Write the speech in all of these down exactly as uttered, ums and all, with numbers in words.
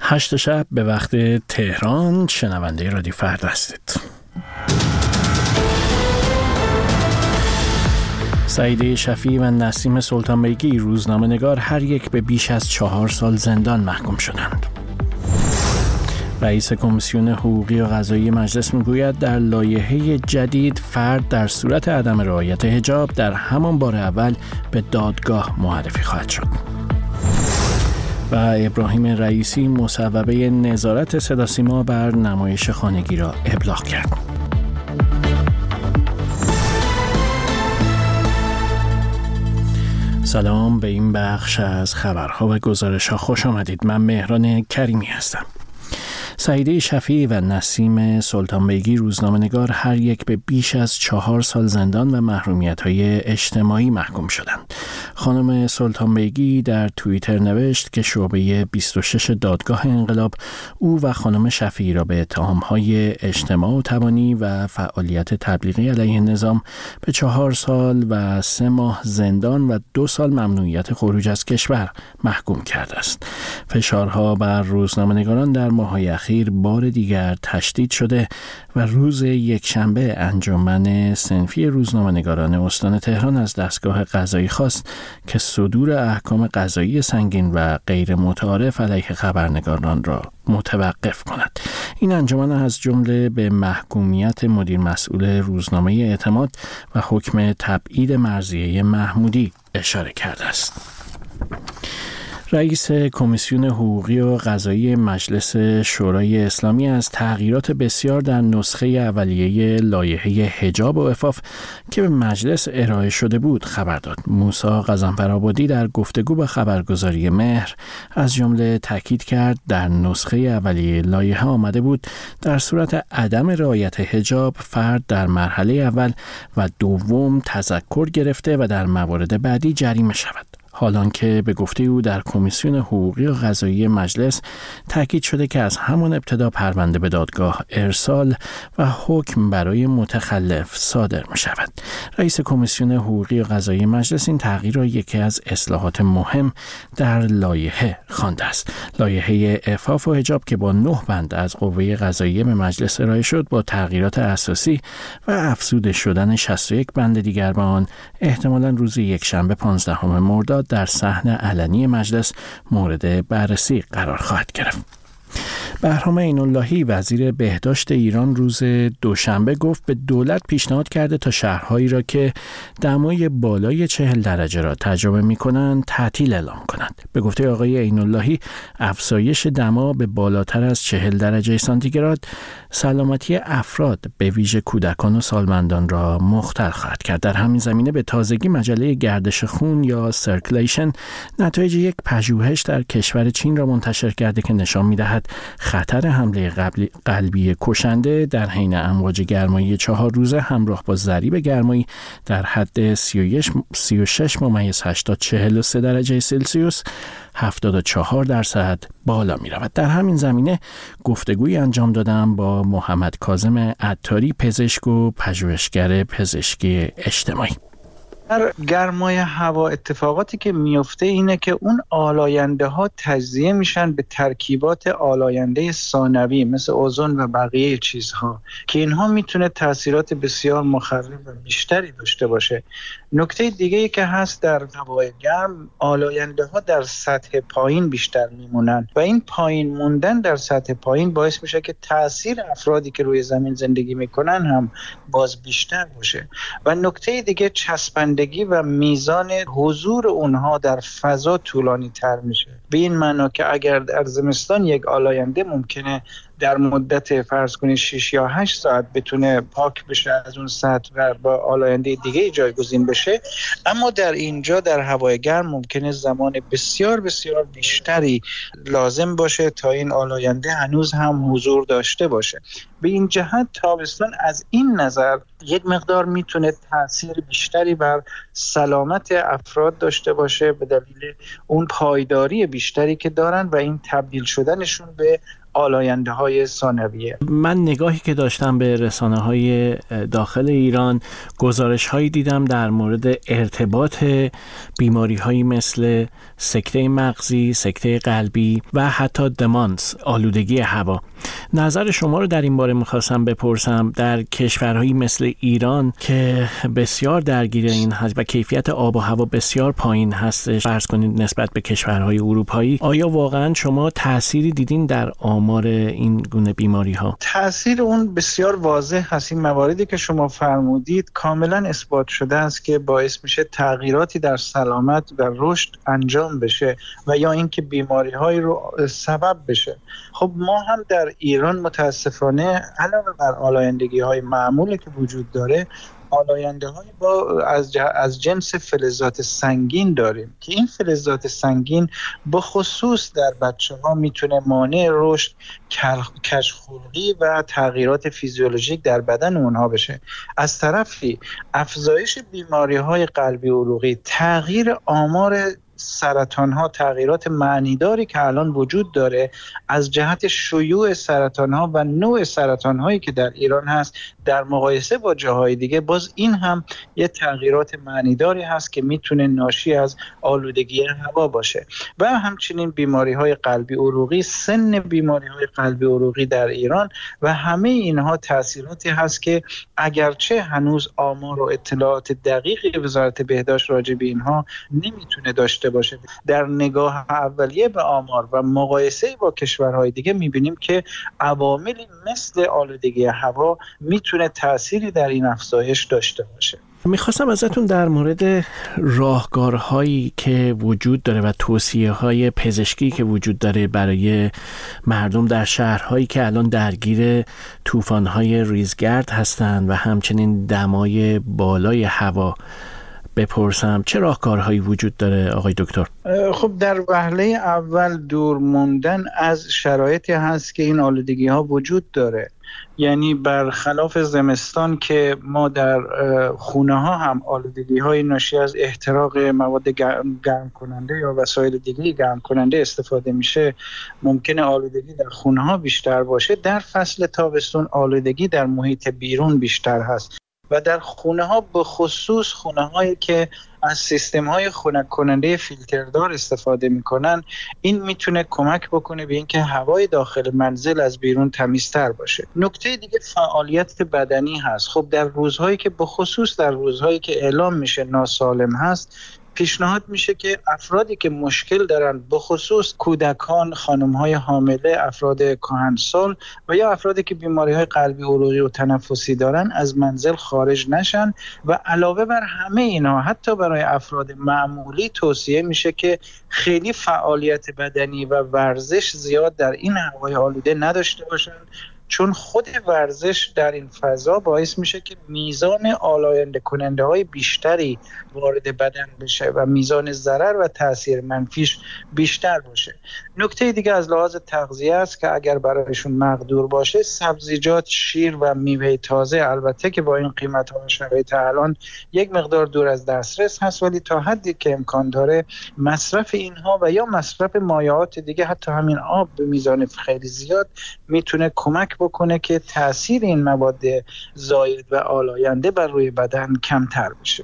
هشت شب به وقت تهران. شنونده رادیو فرد هستید. سعیده شفیعی و نسیم سلطان بیگی روزنامه‌نگار هر یک به بیش از چهار سال زندان محکوم شدند. رئیس کمیسیون حقوقی و قضایی مجلس میگوید در لایحه جدید فرد در صورت عدم رعایت حجاب در همان بار اول به دادگاه معرفی خواهد شد. و ابراهیم رئیسی مصوبه نظارت صداسیما بر نمایش خانگی را ابلاغ کرد. سلام، به این بخش از خبرها و گزارش‌ها خوش آمدید. من مهران کریمی هستم. سعیده شفیعی و نسیم سلطان بیگی روزنامه‌نگار هر یک به بیش از چهار سال زندان و محرومیت‌های اجتماعی محکوم شدند. خانم سلطان بیگی در توییتر نوشت که شعبه بیست و شش دادگاه انقلاب او و خانم شفیعی را به اتهام‌های اجتماع و تبانی و فعالیت تبلیغی علیه نظام به چهار سال و سه ماه زندان و دو سال ممنوعیت خروج از کشور محکوم کرده است. فشارها بر روزنامه‌نگاران در ماه‌های اخیر بار دیگر تشدید شده و روز یکشنبه انجمن صنفی روزنامه‌نگاران استان تهران از دستگاه قضایی خواست که صدور احکام قضایی سنگین و غیر متعارف علیه خبرنگاران را متوقف کند. این انجمن از جمله به محکومیت مدیر مسئول روزنامه اعتماد و حکم تبعید مرضیه محمودی اشاره کرده است. رئیس کمیسیون حقوقی و قضایی مجلس شورای اسلامی از تغییرات بسیار در نسخه اولیه لایحه حجاب و عفاف که به مجلس ارائه شده بود خبر داد. موسی غضنفرآبادی در گفتگو با خبرگزاری مهر از جمله تاکید کرد در نسخه اولیه لایحه آمده بود در صورت عدم رعایت حجاب فرد در مرحله اول و دوم تذکر گرفته و در موارد بعدی جریمه شود. حالان که به گفته او در کمیسیون حقوقی و قضایی مجلس تاکید شده که از همان ابتدا پرونده به دادگاه ارسال و حکم برای متخلف صادر می شود. رئیس کمیسیون حقوقی و قضایی مجلس این تغییر را یکی از اصلاحات مهم در لایحه خوانده است. لایحه عفاف و حجاب که با نه بند از قوه قضاییه به مجلس ارائه شد با تغییرات اساسی و افزوده شدن شصت و یک بند دیگر به آن احتمالاً روز یکشنبه پانزدهم مرداد در صحن علنی مجلس مورد بررسی قرار خواهد گرفت. بهرام عین‌اللهی وزیر بهداشت ایران روز دوشنبه گفت به دولت پیشنهاد کرده تا شهرهایی را که دمای بالای چهل درجه را تجربه می‌کنند تعطیل اعلام کنند. به گفته آقای عین‌اللهی افزایش دما به بالاتر از چهل درجه سانتیگراد سلامتی افراد به ویژه کودکان و سالمندان را مختل خواهد کرد. در همین زمینه به تازگی مجله گردش خون یا سرکولیشن نتایج یک پژوهش در کشور چین را منتشر کرده که نشان می‌دهد خطر حمله قلبی کشنده در حین امواج گرمایی چهار روزه همراه با ضریب گرمایی در حد سی و شش ممیز هشت تا چهل و سه درجه سلسیوس هفتاد و چهار درصد بالا می رود. در همین زمینه گفتگوی انجام دادم با محمد کاظم عطاری، پزشک و پژوهشگر پزشکی اجتماعی. در گرمای هوا اتفاقاتی که میفته اینه که اون آلاینده ها تجزیه میشن به ترکیبات آلاینده ثانوی مثل اوزون و بقیه چیزها که اینها میتونه تاثیرات بسیار مخرب و بیشتری داشته باشه. نکته دیگه ای که هست در هوای گرم آلاینده ها در سطح پایین بیشتر میمونن و این پایین موندن در سطح پایین باعث میشه که تاثیر افرادی که روی زمین زندگی میکنن هم باز بیشتر باشه. و نکته دیگه چسبندگی و میزان حضور اونها در فضا طولانی تر میشه. به این معنا که اگر در زمستان یک آلاینده ممکنه در مدت فرض کنید شش یا هشت ساعت بتونه پاک بشه از اون سطح و با آلاینده دیگه جایگزین بشه، اما در اینجا در هوای گرم ممکنه زمان بسیار بسیار بیشتری لازم باشه تا این آلاینده هنوز هم حضور داشته باشه. به این جهت تابستان از این نظر یک مقدار میتونه تاثیر بیشتری بر سلامت افراد داشته باشه به دلیل اون پایداری بیشتری که دارن و این تبدیل شدنشون به آلاینده های ثانویه. من نگاهی که داشتم به رسانه های داخل ایران، گزارش هایی دیدم در مورد ارتباط بیماری هایی مثل سکته مغزی، سکته قلبی و حتی دمانس، آلودگی هوا. نظر شما رو در این باره میخواستم بپرسم. در کشورهایی مثل ایران که بسیار درگیر این هست و کیفیت آب و هوا بسیار پایین هستش، فرض کنید نسبت به کشورهای اروپایی، آیا واقعا شما تأثیری دیدین در آمار این گونه بیماری ها؟ تأثیر اون بسیار واضح هست. این مواردی که شما فرمودید کاملا اثبات شده است که باعث میشه تغییراتی در سلامت و رشد انجام بشه و یا اینکه بیماری هایی رو سبب بشه. خب ما هم در ایران متاسفانه علاوه بر آلایندگی های معمولی که وجود داره، آلاینده های با از, از جنس فلزات سنگین داریم که این فلزات سنگین به خصوص در بچه ها میتونه مانع رشد، کژخلقی و تغییرات فیزیولوژیک در بدن اونها بشه. از طرفی افزایش بیماری های قلبی عروقی، تغییر آمار سرطان ها، تغییرات معنیداری که الان وجود داره از جهت شیوع سرطان ها و نوع سرطان هایی که در ایران هست در مقایسه با جاهای دیگه، باز این هم یه تغییرات معنیداری هست که میتونه ناشی از آلودگی هوا باشه. و همچنین بیماری های قلبی عروقی، سن بیماری های قلبی عروقی در ایران و همه اینها تاثیراتی هست که اگرچه هنوز آمار و اطلاعات دقیقی وزارت بهداشت راجع به اینها نمیتونه داشته باشه، در نگاه اولیه به آمار و مقایسه با کشورهای دیگه میبینیم که عواملی مثل آلودگی هوا میتونه تأثیری در این افزایش داشته باشه. میخواستم ازتون در مورد راهکارهایی که وجود داره و توصیه‌های پزشکی که وجود داره برای مردم در شهرهایی که الان درگیر طوفان‌های ریزگرد هستند و همچنین دمای بالای هوا بپرسم. چه راهکارهایی وجود داره آقای دکتر؟ خب در وهله اول دور موندن از شرایطی هست که این آلودگی ها وجود داره. یعنی برخلاف زمستان که ما در خونه ها هم آلودگی های ناشی از احتراق مواد گرم کننده یا وسایل دیگه گرم کننده استفاده میشه، ممکنه آلودگی در خونه ها بیشتر باشه. در فصل تابستون آلودگی در محیط بیرون بیشتر هست و در خونه ها به خصوص خونه هایی که از سیستم های خنک کننده فیلتردار استفاده میکنن، این میتونه کمک بکنه به اینکه هوای داخل منزل از بیرون تمیزتر باشه. نکته دیگه فعالیت بدنی هست. خب در روزهایی که به خصوص در روزهایی که اعلام میشه ناسالم هست، پیشنهاد میشه که افرادی که مشکل دارن، به خصوص کودکان، خانم‌های حامله، افراد کهنسال و یا افرادی که بیماری‌های قلبی عروقی و تنفسی دارن از منزل خارج نشن. و علاوه بر همه اینا حتی برای افراد معمولی توصیه میشه که خیلی فعالیت بدنی و ورزش زیاد در این هوای آلوده نداشته باشن، چون خود ورزش در این فضا باعث میشه که میزان آلاینده کننده های بیشتری وارد بدن بشه و میزان ضرر و تاثیر منفیش بیشتر باشه. نکته دیگه از لحاظ تغذیه است که اگر برایشون مقدور باشه، سبزیجات، شیر و میوه تازه، البته که با این قیمت ها و شرایط الان یک مقدار دور از دسترس هست، ولی تا حدی که امکان داره مصرف اینها و یا مصرف مایعات دیگه، حتی همین آب به میزان خیلی زیاد، میتونه کمک بکنه که تأثیر این مواد زاید و آلاینده بر روی بدن کمتر بشه.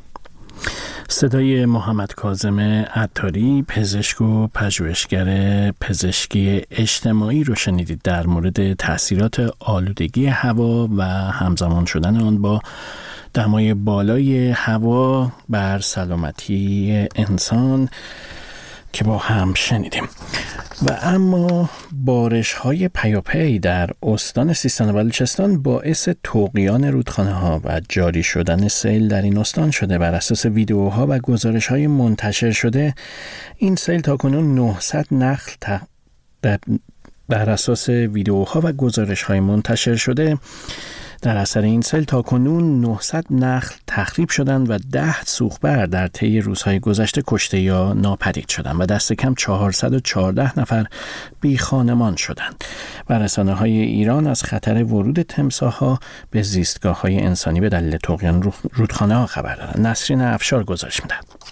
صدای محمد کاظم عطاری، پزشک و پژوهشگر پزشکی اجتماعی رو شنیدید در مورد تأثیرات آلودگی هوا و همزمان شدن آن با دمای بالای هوا بر سلامتی انسان که با هم شنیدیم. و اما بارش های پیاپی در استان سیستان و بلوچستان باعث طغیان رودخانه ها و جاری شدن سیل در این استان شده. بر اساس ویدیوها و گزارش های منتشر شده، این سیل تاکنون نهصد نخل ت... بر اساس ویدیوها و گزارش های منتشر شده در اثر این سیل تاکنون نهصد نخل تخریب شدند و ده سوخبر در طی روزهای گذشته کشته یا ناپدید شدند و دست کم چهارصد و چهارده نفر بی خانمان شدند. و رسانه‌های ایران از خطر ورود تمساح‌ها به زیستگاه‌های انسانی به دلیل طغیان رودخانه‌ها خبر دارند. نسرین افشار گزارش می‌دهد.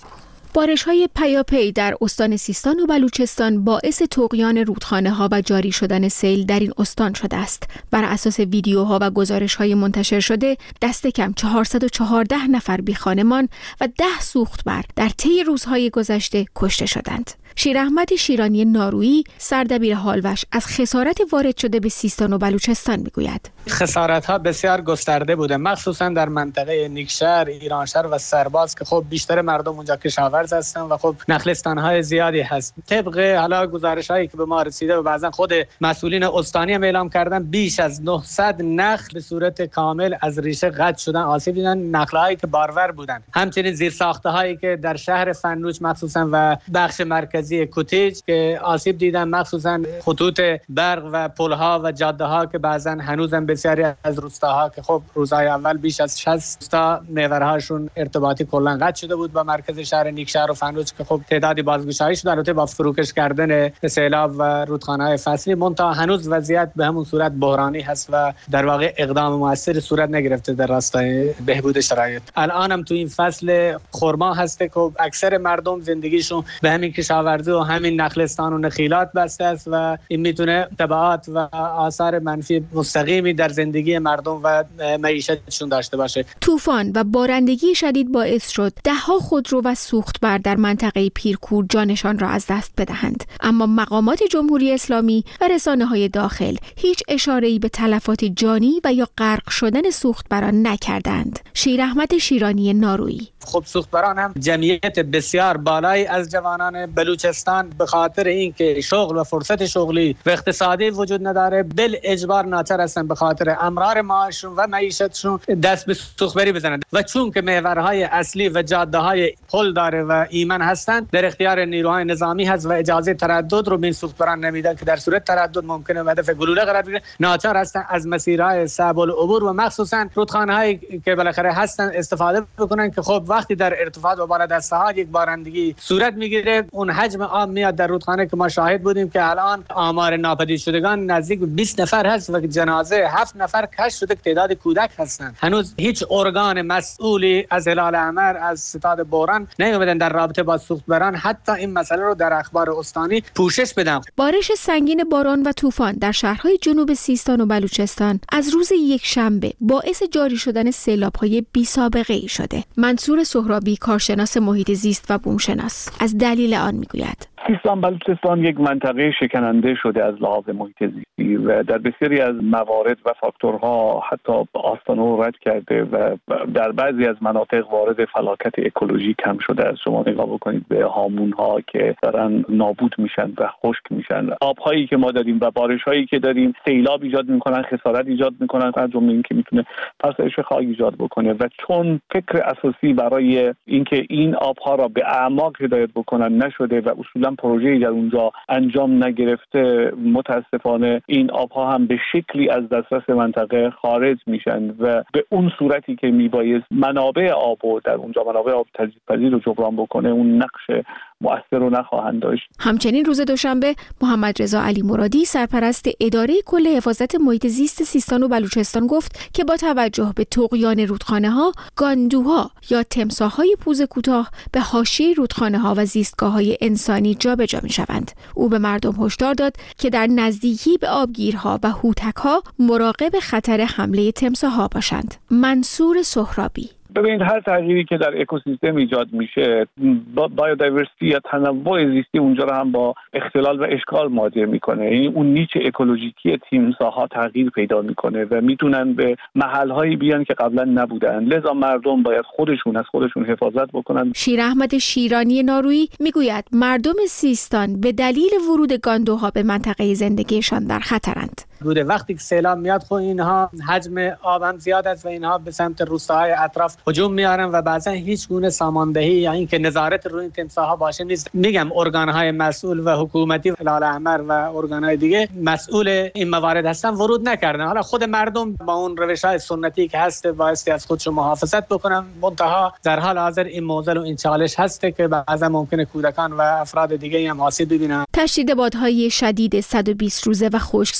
بارش‌های پیاپی در استان سیستان و بلوچستان باعث طغیان رودخانه‌ها و جاری شدن سیل در این استان شده است. بر اساس ویدیوها و گزارش‌های منتشر شده، دست کم چهارصد و چهارده نفر بی‌خانمان و ده سوختبر در طی روزهای گذشته کشته شدند. شیراحمد شیرانی نارویی سردبیر هالوش از خسارت وارد شده به سیستان و بلوچستان میگوید. خسارت‌ها بسیار گسترده بوده، مخصوصا در منطقه نیکشهر، ایرانشهر و سرباز که خب بیشتر مردم اونجا کشاورز هستن و خب نخلستان‌های زیادی هست. طبق حالا گزارش‌هایی که به ما رسیده و بعضا خود مسئولین استانی هم اعلام کردن، بیش از نهصد نخل به صورت کامل از ریشه قطع شدن، آسیب دیدن، نخل‌هایی که بارور بودن. همچنین زیرساخت‌هایی که در شهر فنوش مخصوصا و بخش مرکزی کوتیج که آسیب دیدن، مخصوصا خطوط برق و پل‌ها و جاده‌ها که بعضا هنوزم بسیاری از روستاها که خب روزهای اول بیش از شصت تا محورهاشون ارتباطی کلا قطع شده بود با مرکز شهر نیکشهر و فنوش که خب تعدادی بازگشایی شد، البته با فروکش کردن سیلاب و رودخانه‌های فصلی، منتها هنوز وضعیت به همون صورت بحرانی هست و در واقع اقدام موثری صورت نگرفته در راستای بهبود شرایط. الانم تو این فصل خرما هست که اکثر مردم زندگیشون به همین کشاورزی و همین نخلستان و نخیلات بسته است و این میتونه تبعات و آثار منفی مستقیمی در زندگی مردم و معیشتشون داشته باشه. طوفان و بارندگی شدید باعث شد ده‌ها خودرو و سوختبر در منطقه پیرکور جانشان را از دست بدهند، اما مقامات جمهوری اسلامی و رسانه‌های داخل هیچ اشاره‌ای به تلفات جانی و یا غرق شدن سوختبران نکردند. شیراحمد شیرانی نارویی: خب سوختبران هم جمعیت بسیار بالایی از جوانان بلوچستان به خاطر اینکه شغل و فرصت شغلی و اقتصادی وجود نداره، بل اجبار ناچار هستن به خاطر امرار معاششون و معیشتشون دست به سوختبری بزنند و چون که محورهای اصلی و جاده‌های پل داره و ایمن هستند، در اختیار نیروهای نظامی هست و اجازه تردد رو به این سوختبران نمیدن که در صورت تردد ممکنه هدف گلوله قرار بگیره. ناچار هستن از مسیرهای صعب العبور و مخصوصا رودخانه‌هایی که بالاخره هستن استفاده بکنن که خب وقتی در ارتفاع و بالادسته‌ها یک بارندگی صورت میگیره، اون حجم آب میاد در رودخانه که ما شاهد بودیم که الان آمار ناپدید شدگان نزدیک به بیست نفر هست و جنازه هفت نفر کشف شده که تعداد کودک هستند. هنوز هیچ ارگان مسئولی از هلال احمر، از ستاد بوران نیومدن در رابطه با سوختبران حتی این مسئله رو در اخبار استانی پوشش بدن. بارش سنگین باران و طوفان در شهرهای جنوب سیستان و بلوچستان از روز یکشنبه باعث جاری شدن سیلاب‌های بی‌سابقه‌ای شده. منصور سهرابی، کارشناس محیط زیست و بومشناس، از دلیل آن میگوید. سیستان بلوچستان یک منطقه شکننده شده از لحاظ محیط زیستی و در بسیاری از موارد و فاکتورها حتی آستانه رو رد کرده و در بعضی از مناطق وارد فلاکت اکولوژیک هم شده است. شما نگاه بکنید به هامون‌ها که دارن نابود میشن و خشک میشن، آب‌هایی که ما داریم و بارش‌هایی که داریم سیلاب ایجاد میکنن، خسارت ایجاد میکنن، از جمله اینکه میتونه فرسایش خاک ایجاد بکنه و چون فکر اساسی برای اینکه این آب‌ها را به اعماق هدایت بکنن نشده و اصولا پروژه‌ای در اونجا انجام نگرفته، متاسفانه این آبها هم به شکلی از دسترس منطقه خارج میشن و به اون صورتی که میبایست منابع آب و در اونجا منابع آب تجدیدپذیر رو جبران بکنه اون نقش مؤثر رو نخواهند داشت. همچنین روز دوشنبه محمد رضا علی مرادی سرپرست اداره کل حفاظت محیط زیست سیستان و بلوچستان گفت که با توجه به طغیان رودخانه‌ها، گاندوها یا تمساح‌های پوز کوتاه به حاشیه رودخانه‌ها و زیستگاه‌های انسانی جابجا می‌شوند. او به مردم هشدار داد که در نزدیکی به آبگیرها و هوتک‌ها مراقب خطر حمله تمساح‌ها باشند. منصور سهرابی: ببینید هر تغییری که در اکوسیستم ایجاد میشه، با بایودایورسیتی یا تنوع زیستی اونجا رو هم با اختلال و اشکال مواجه میکنه. یعنی اون نیچ اکولوژیکی تیمساها تغییر پیدا میکنه و میتونن به محلهایی بیان که قبلا نبودن. لذا مردم باید خودشون از خودشون حفاظت بکنن. شیراحمد شیرانی نارویی میگوید مردم سیستان به دلیل ورود گاندوها به منطقه زندگیشان در خطرند. بوده وقتی که سیلاب میاد خب اینها حجم آب هم زیاد است و اینها به سمت روستاهای اطراف هجوم میارن و بعضا هیچ گونه ساماندهی یا اینکه نظارت روی این تمساح‌ها باشه نیست. میگم ارگان‌های مسئول و حکومتی هلال احمر و ارگان‌های دیگه مسئول این موارد هستن ورود نکردن. حالا خود مردم با اون روش‌های سنتی که هست بایستی از خودشون محافظت بکنن. منتها در حال حاضر این موزل و این چالش هست که بعضا ممکنه کودکان و افراد دیگه هم آسیب ببینن. تشدید بادهای شدید صد و بیست روزه و خشکسالی و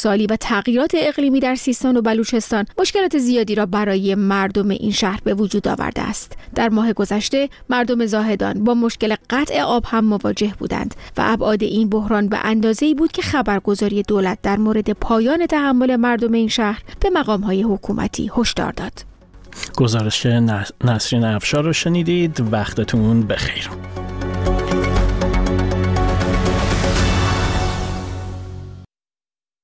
تغییرات اقلیمی در سیستان و بلوچستان مشکلات زیادی را برای مردم این شهر به وجود آورده است. در ماه گذشته مردم زاهدان با مشکل قطع آب هم مواجه بودند و ابعاد این بحران به اندازه‌ای بود که خبرگزاری دولت در مورد پایان تحمل مردم این شهر به مقام‌های حکومتی هشدار داد. گزارش نسرین افشار رو شنیدید. وقتتون بخیر.